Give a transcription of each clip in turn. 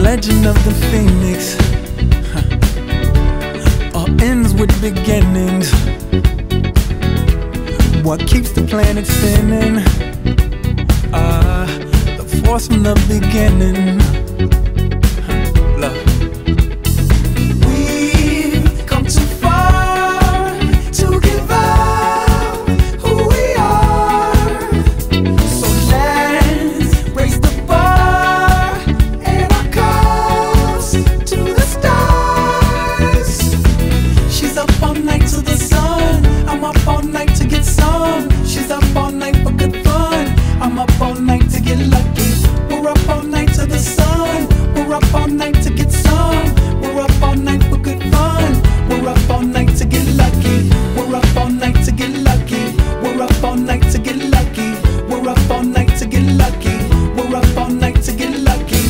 legend of the phoenix all ends with beginnings. What keeps the planet spinning? The force from the beginning. Love. We've come too far to give up who we are. So let's raise the bar and our cups to the stars. She's up all night to the sun. I'm up all night to get some. She's up all night for good fun. I'm up all night to get lucky. We're up all night to the sun. We're up all night to get some. We're up all night for good fun. We're up all night to get lucky. We're up all night to get lucky. We're up all night to get lucky. We're up all night to get lucky. We're up all night to get lucky.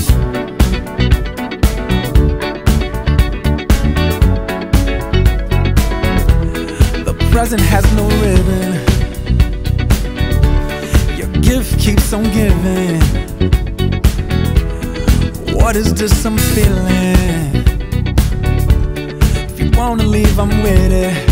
The present has no ribbon. Your gift keeps on giving. What is this I'm feeling? If you wanna leave, I'm with it.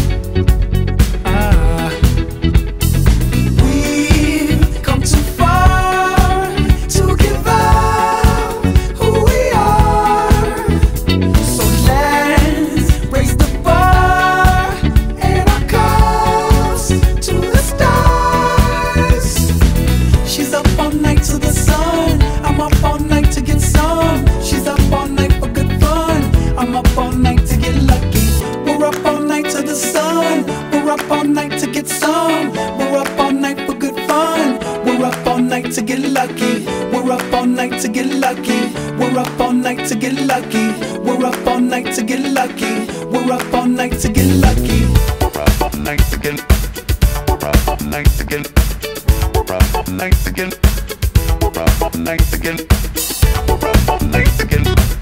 We've come too far to give up who we are. So let's raise the bar and our cups to the stars. She's up all night to the sun. I'm up all night to get some. She's up all night for good fun. I'm up all night to get lucky. We're up all night to the sun. We're up all night to get some. We're up all night for good fun. We're up all night to get lucky. We're up all night to get lucky. We're up all night to get lucky. We're up all night to get lucky. We're up all night to get lucky. We're up all night to get. We're up all night to get. We're up all night to get. We're up all night to get. We're up all night to get.